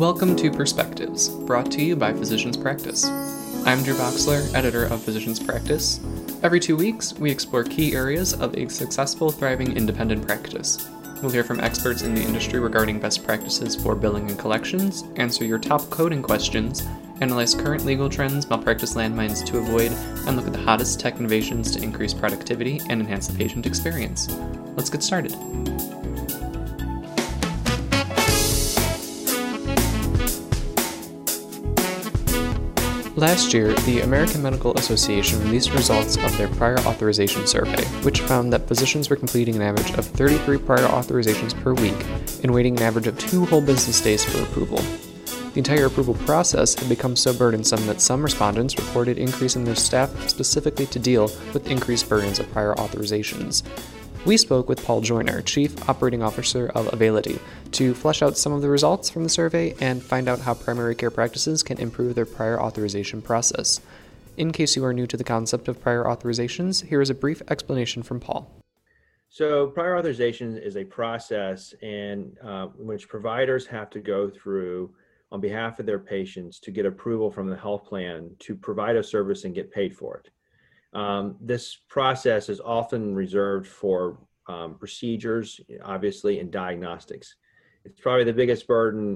Welcome to Perspectives, brought to you by Physicians Practice. I'm Drew Boxler, editor of Physicians Practice. Every 2 weeks, we explore key areas of a successful, thriving independent practice. We'll hear from experts in the industry regarding best practices for billing and collections, answer your top coding questions, analyze current legal trends, malpractice landmines to avoid, and look at the hottest tech innovations to increase productivity and enhance the patient experience. Let's get started. Last year, the American Medical Association released results of their prior authorization survey, which found that physicians were completing an average of 33 prior authorizations per week and waiting an average of 2 whole business days for approval. The entire approval process had become so burdensome that some respondents reported increasing their staff specifically to deal with increased burdens of prior authorizations. We spoke with Paul Joyner, Chief Operating Officer of Availity, to flesh out some of the results from the survey and find out how primary care practices can improve their prior authorization process. In case you are new to the concept of prior authorizations, here is a brief explanation from Paul. So prior authorization is a process in which providers have to go through on behalf of their patients to get approval from the health plan to provide a service and get paid for it. This process is often reserved for procedures, obviously, and diagnostics. It's probably the biggest burden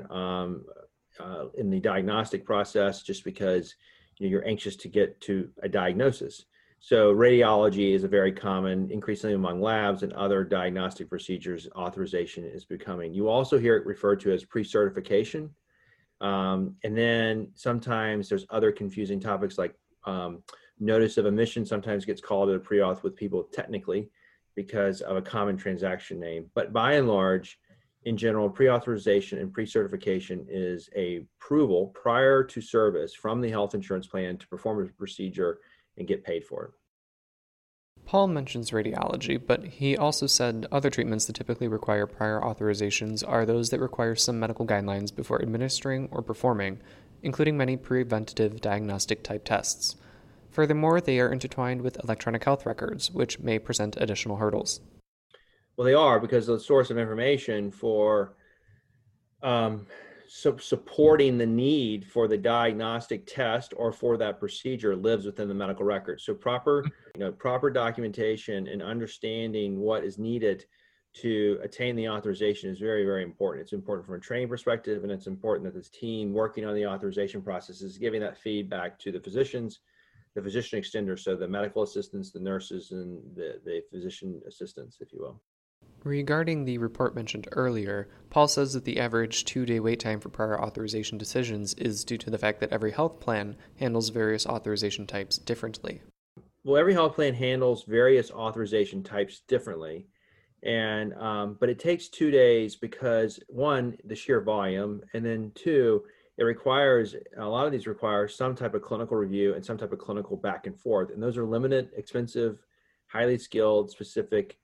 in the diagnostic process just because you're anxious to get to a diagnosis. So radiology is a very common, increasingly among labs and other diagnostic procedures, authorization is becoming. You also hear it referred to as pre-certification. And then sometimes there's other confusing topics like notice of omission sometimes gets called a pre-auth with people technically because of a common transaction name. But by and large, in general, pre-authorization and pre-certification is a approval prior to service from the health insurance plan to perform a procedure and get paid for it. Paul mentions radiology, but he also said other treatments that typically require prior authorizations are those that require some medical guidelines before administering or performing, including many preventative diagnostic type tests. Furthermore, they are intertwined with electronic health records, which may present additional hurdles. Well, they are, because the source of information for supporting the need for the diagnostic test or for that procedure lives within the medical record. So proper documentation and understanding what is needed to attain the authorization is very, very important. It's important from a training perspective, and it's important that this team working on the authorization process is giving that feedback to the physicians, the physician extender, so the medical assistants, the nurses, and the physician assistants, if you will. Regarding the report mentioned earlier, Paul says that the average 2-day wait time for prior authorization decisions is due to the fact that every health plan handles various authorization types differently. Well, every health plan handles various authorization types differently, and but it takes 2 days because, one, the sheer volume, and then two, a lot of these require some type of clinical review and some type of clinical back and forth. And those are limited, expensive, highly skilled, specific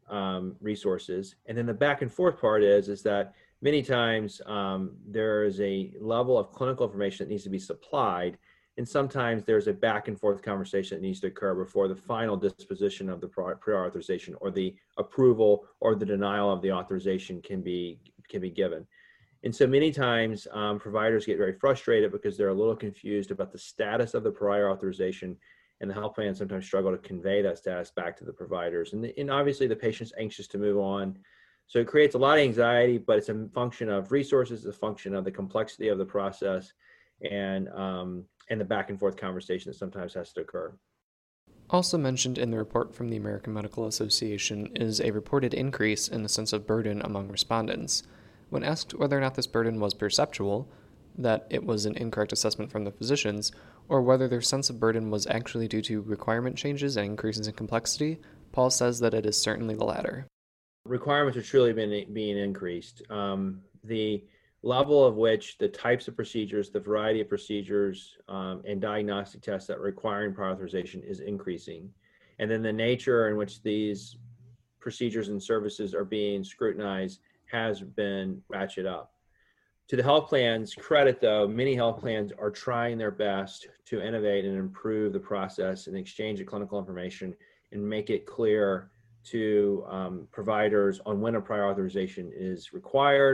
resources. And then the back and forth part is that many times there is a level of clinical information that needs to be supplied. And sometimes there's a back and forth conversation that needs to occur before the final disposition of the prior authorization or the approval or the denial of the authorization can be given. And so many times providers get very frustrated because they're a little confused about the status of the prior authorization, and the health plans sometimes struggle to convey that status back to the providers. And obviously the patient's anxious to move on. So it creates a lot of anxiety, but it's a function of resources, it's a function of the complexity of the process, and the back and forth conversation that sometimes has to occur. Also mentioned in the report from the American Medical Association is a reported increase in the sense of burden among respondents. When asked whether or not this burden was perceptual, that it was an incorrect assessment from the physicians, or whether their sense of burden was actually due to requirement changes and increases in complexity, Paul says that it is certainly the latter. Requirements are truly being increased. The level of which the types of procedures, the variety of procedures, and diagnostic tests that require prior authorization is increasing. And then the nature in which these procedures and services are being scrutinized has been ratcheted up. To the health plans' credit, though, many health plans are trying their best to innovate and improve the process and exchange of clinical information and make it clear to providers on when a prior authorization is required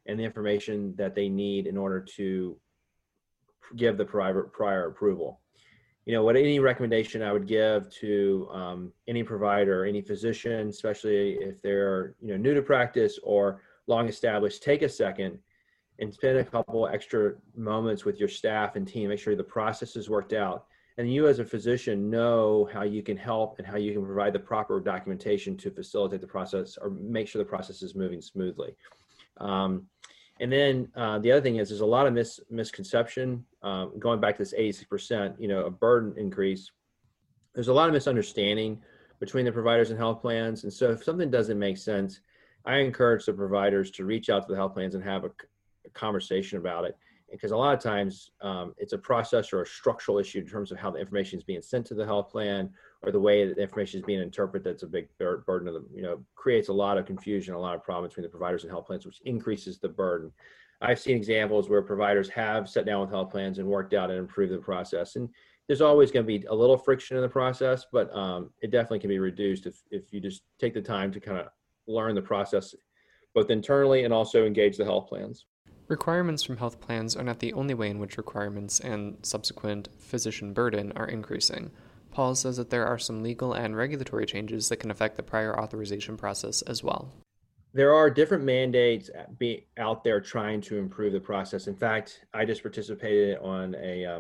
and the information that they need in order to give the prior approval. What any recommendation I would give to any provider, any physician, especially if they're new to practice or long established, take a second and spend a couple extra moments with your staff and team, make sure the process is worked out. And you as a physician know how you can help and how you can provide the proper documentation to facilitate the process or make sure the process is moving smoothly. And then the other thing is there's a lot of misconception, going back to this 86%, a burden increase. There's a lot of misunderstanding between the providers and health plans. And so if something doesn't make sense, I encourage the providers to reach out to the health plans and have a conversation about it. Because a lot of times it's a process or a structural issue in terms of how the information is being sent to the health plan or the way that the information is being interpreted. That's a big burden of the, creates a lot of confusion, a lot of problem between the providers and health plans, which increases the burden. I've seen examples where providers have sat down with health plans and worked out and improved the process. And there's always going to be a little friction in the process, but it definitely can be reduced if you just take the time to kind of learn the process, both internally and also engage the health plans. Requirements from health plans are not the only way in which requirements and subsequent physician burden are increasing. Paul says that there are some legal and regulatory changes that can affect the prior authorization process as well. There are different mandates out there trying to improve the process. In fact, I just participated on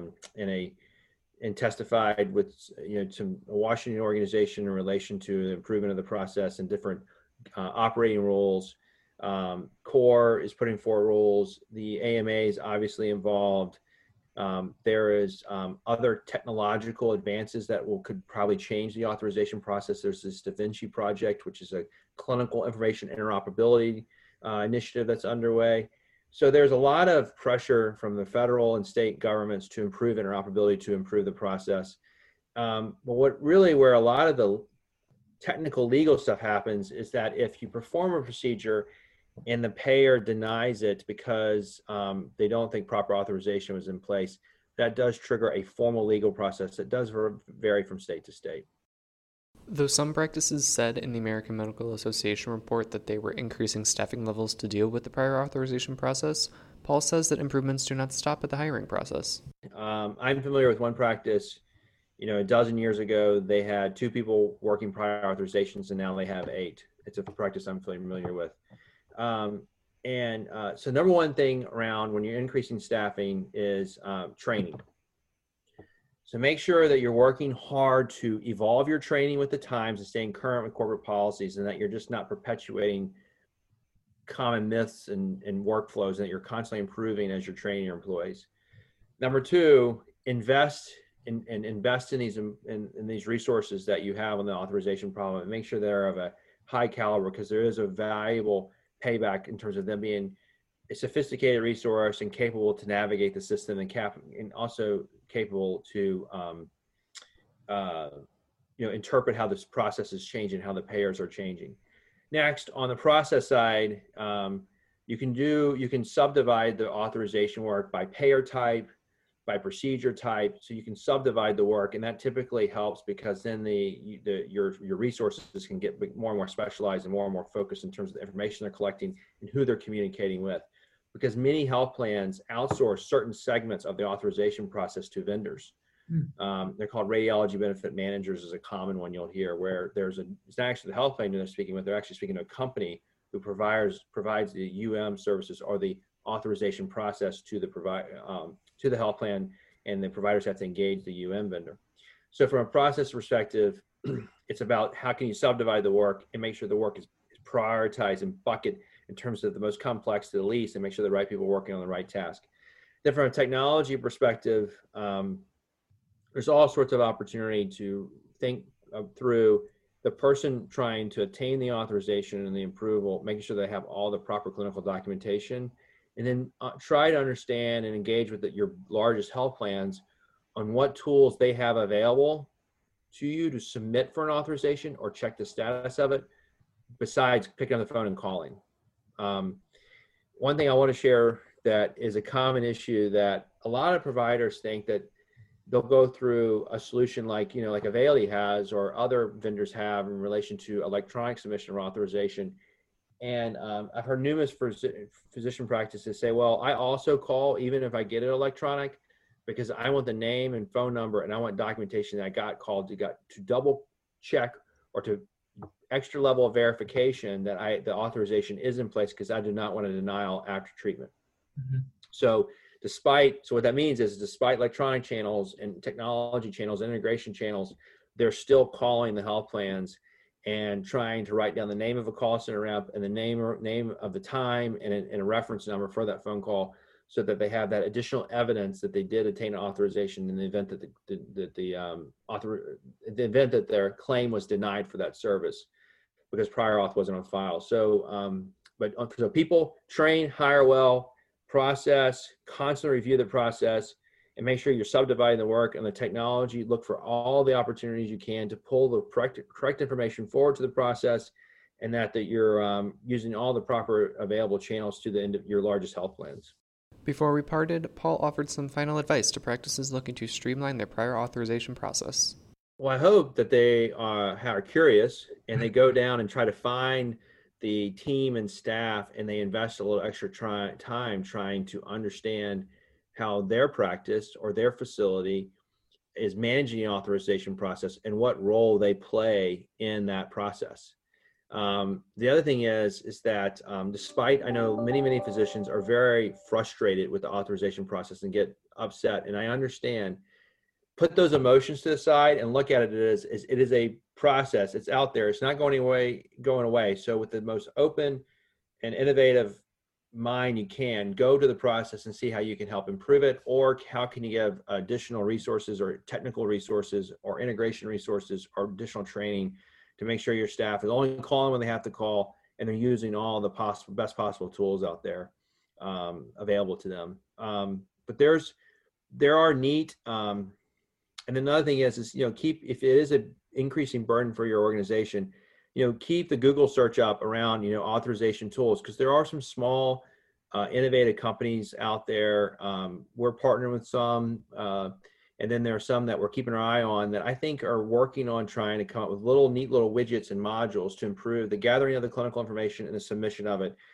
and testified with a Washington organization in relation to the improvement of the process and different operating rules. CORE is putting forward rules. The AMA is obviously involved. There is other technological advances that could probably change the authorization process. There's this Da Vinci project, which is a clinical information interoperability initiative that's underway. So there's a lot of pressure from the federal and state governments to improve interoperability, to improve the process. But where a lot of the technical legal stuff happens is that if you perform a procedure and the payer denies it because they don't think proper authorization was in place, that does trigger a formal legal process that does vary from state to state. Though some practices said in the American Medical Association report that they were increasing staffing levels to deal with the prior authorization process, Paul says that improvements do not stop at the hiring process. I'm familiar with one practice. A dozen years ago, they had 2 people working prior authorizations, and now they have 8. It's a practice I'm familiar with. So number one thing around when you're increasing staffing is training. So make sure that you're working hard to evolve your training with the times and staying current with corporate policies, and that you're just not perpetuating common myths and workflows, and that you're constantly improving as you're training your employees. Number 2, invest in these resources that you have on the authorization problem, and make sure they're of a high caliber, because there is a valuable payback in terms of them being a sophisticated resource and capable to navigate the system and also capable to interpret how this process is changing, how the payers are changing. Next, on the process side, you can subdivide the authorization work by payer type, by procedure type, so you can subdivide the work, and that typically helps because then your resources can get more and more specialized and more focused in terms of the information they're collecting and who they're communicating with. Because many health plans outsource certain segments of the authorization process to vendors. They're called radiology benefit managers, is a common one you'll hear, where it's not actually the health plan they're speaking with, they're actually speaking to a company who provides the services or the authorization process to the health plan, and the providers have to engage the vendor. So from a process perspective, it's about how can you subdivide the work and make sure the work is prioritized and bucket in terms of the most complex to the least, and make sure the right people are working on the right task. Then from a technology perspective, there's all sorts of opportunity to think through the person trying to attain the authorization and the approval, making sure they have all the proper clinical documentation, and then try to understand and engage with your largest health plans on what tools they have available to you to submit for an authorization or check the status of it, besides picking up the phone and calling. One thing I want to share that is a common issue, that a lot of providers think that they'll go through a solution like Availi has or other vendors have in relation to electronic submission or authorization, And I've heard numerous physician practices say, well, I also call even if I get it electronic, because I want the name and phone number, and I want documentation that I got called to double check or to extra level of verification that the authorization is in place, because I do not want a denial after treatment. Mm-hmm. So what that means is, despite electronic channels and technology channels, integration channels, they're still calling the health plans and trying to write down the name of a call center rep and the name of the time and a reference number for that phone call, so that they have that additional evidence that they did attain an authorization in the event that the event that their claim was denied for that service, because prior auth wasn't on file. So, so people train, hire well, process, constantly review the process, and make sure you're subdividing the work and the technology. Look for all the opportunities you can to pull the correct information forward to the process, and that you're using all the proper available channels to the end of your largest health plans. Before we parted, Paul offered some final advice to practices looking to streamline their prior authorization process. Well, I hope that they are curious and they go down and try to find the team and staff, and they invest a little extra time trying to understand how their practice or their facility is managing the authorization process and what role they play in that process. The other thing is that despite, I know many physicians are very frustrated with the authorization process and get upset, and I understand. Put those emotions to the side and look at it as it is a process. It's out there. It's not going away. So with the most open and innovative mind you can, go to the process and see how you can help improve it, or how can you give additional resources or technical resources or integration resources or additional training to make sure your staff is only calling when they have to call, and they're using all the best possible tools out there available to them. But there are neat. And another thing is if it is an increasing burden for your organization, keep the Google search up around, authorization tools, because there are some small, innovative companies out there. We're partnering with some, and then there are some that we're keeping our eye on that I think are working on trying to come up with neat little widgets and modules to improve the gathering of the clinical information and the submission of it.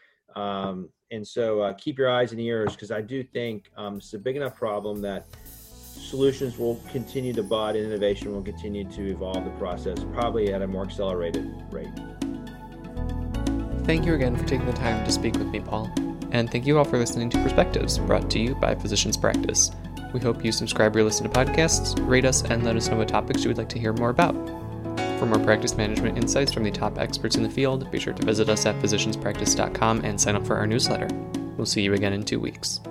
And so keep your eyes and ears, because I do think it's a big enough problem that solutions will continue to bud and innovation will continue to evolve the process, probably at a more accelerated rate. Thank you again for taking the time to speak with me, Paul. And thank you all for listening to Perspectives, brought to you by Physicians Practice. We hope you subscribe or listen to podcasts, rate us, and let us know what topics you would like to hear more about. For more practice management insights from the top experts in the field, be sure to visit us at physicianspractice.com and sign up for our newsletter. We'll see you again in 2 weeks.